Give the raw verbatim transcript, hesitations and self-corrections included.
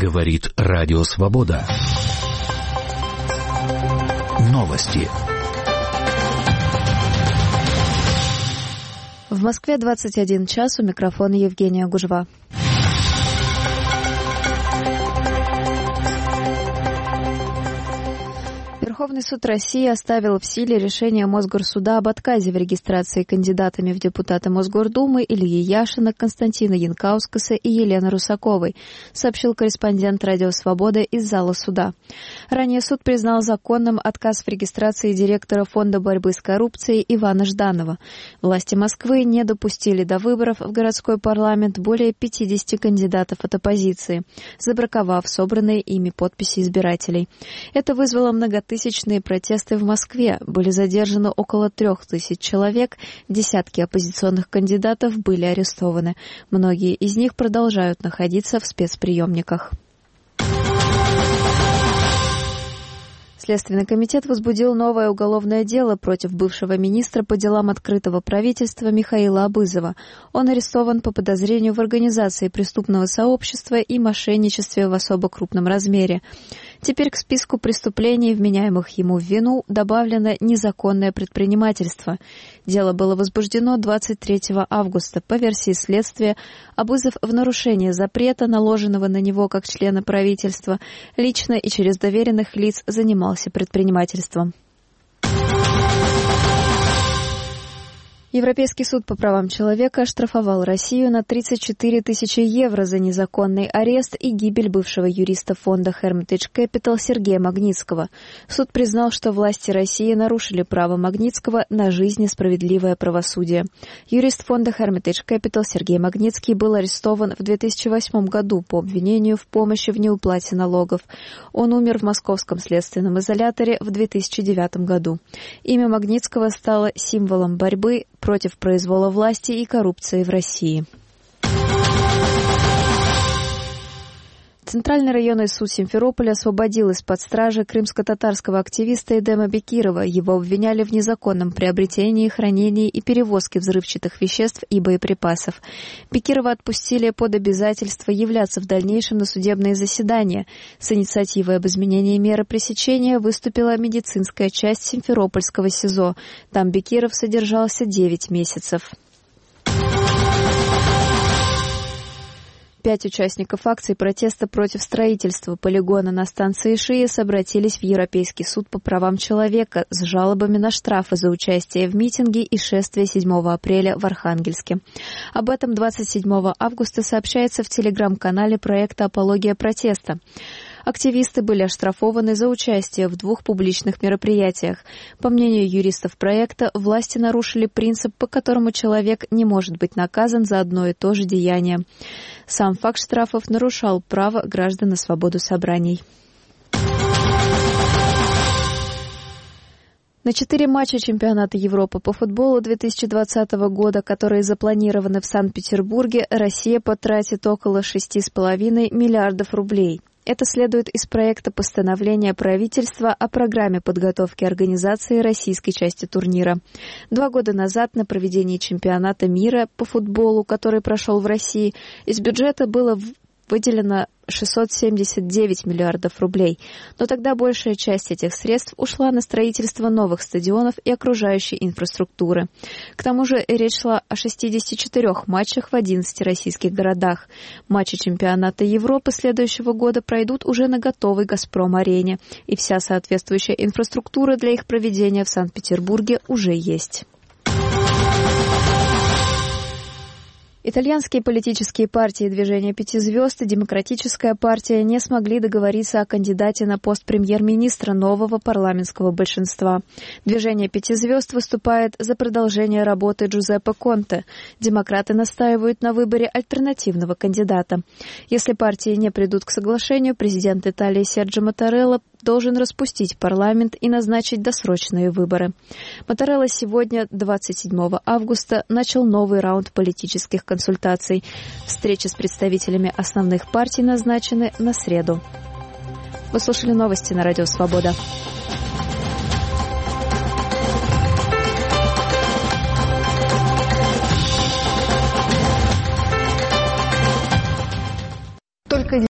Говорит Радио Свобода. Новости. В Москве двадцать один час, у микрофона Евгения Гужва. Верховный суд России оставил в силе решение Мосгорсуда об отказе в регистрации кандидатами в депутаты Мосгордумы Ильи Яшина, Константина Янкаускаса и Елены Русаковой, сообщил корреспондент Радио Свобода из зала суда. Ранее суд признал законным отказ в регистрации директора Фонда борьбы с коррупцией Ивана Жданова. Власти Москвы не допустили до выборов в городской парламент более пятидесяти кандидатов от оппозиции, забраковав собранные ими подписи избирателей. Это вызвало многотысячные протесты в Москве. Были задержаны около трех тысяч человек, десятки оппозиционных кандидатов были арестованы. Многие из них продолжают находиться в спецприемниках. Следственный комитет возбудил новое уголовное дело против бывшего министра по делам открытого правительства Михаила Абызова. Он арестован по подозрению в организации преступного сообщества и мошенничестве в особо крупном размере. Теперь к списку преступлений, вменяемых ему в вину, добавлено незаконное предпринимательство. Дело было возбуждено двадцать третьего августа. По версии следствия, Абызов в нарушение запрета, наложенного на него как члена правительства, лично и через доверенных лиц занимался предпринимательством. Европейский суд по правам человека оштрафовал Россию на тридцать четыре тысячи евро за незаконный арест и гибель бывшего юриста фонда Hermitage Capital Сергея Магнитского. Суд признал, что власти России нарушили право Магнитского на жизнь и справедливое правосудие. Юрист фонда Hermitage Capital Сергей Магнитский был арестован в две тысячи восьмом году по обвинению в помощи в неуплате налогов. Он умер в московском следственном изоляторе в две тысячи девятом году. Имя Магнитского стало символом борьбы против произвола власти и коррупции в России. Центральный районный суд Симферополя освободил из-под стражи крымско-татарского активиста Эдема Бекирова. Его обвиняли в незаконном приобретении, хранении и перевозке взрывчатых веществ и боеприпасов. Бекирова отпустили под обязательство являться в дальнейшем на судебные заседания. С инициативой об изменении меры пресечения выступила медицинская часть Симферопольского СИЗО. Там Бекиров содержался девять месяцев. Пять участников акций протеста против строительства полигона на станции ШИЭС обратились в Европейский суд по правам человека с жалобами на штрафы за участие в митинге и шествии седьмого апреля в Архангельске. Об этом двадцать седьмого августа сообщается в телеграм-канале проекта «Апология протеста». Активисты были оштрафованы за участие в двух публичных мероприятиях. По мнению юристов проекта, власти нарушили принцип, по которому человек не может быть наказан за одно и то же деяние. Сам факт штрафов нарушал право граждан на свободу собраний. На четыре матча чемпионата Европы по футболу две тысячи двадцатого года, которые запланированы в Санкт-Петербурге, Россия потратит около шести с половиной миллиардов рублей. Это следует из проекта постановления правительства о программе подготовки организации российской части турнира. Два года назад на проведении чемпионата мира по футболу, который прошел в России, из бюджета было выделено шестьсот семьдесят девять миллиардов рублей. Но тогда большая часть этих средств ушла на строительство новых стадионов и окружающей инфраструктуры. К тому же речь шла о шестидесяти четырёх матчах в одиннадцати российских городах. Матчи чемпионата Европы следующего года пройдут уже на готовой «Газпром-арене», и вся соответствующая инфраструктура для их проведения в Санкт-Петербурге уже есть. Итальянские политические партии «Движение пяти звезд» и «Демократическая партия» не смогли договориться о кандидате на пост премьер-министра нового парламентского большинства. «Движение пяти звезд» выступает за продолжение работы Джузеппе Конте. Демократы настаивают на выборе альтернативного кандидата. Если партии не придут к соглашению, президент Италии Серджо Маттарелла должен распустить парламент и назначить досрочные выборы. Маттарелла сегодня, двадцать седьмого августа, начал новый раунд политических консультаций. Встречи с представителями основных партий назначены на среду. Вы слушали новости на Радио Свобода.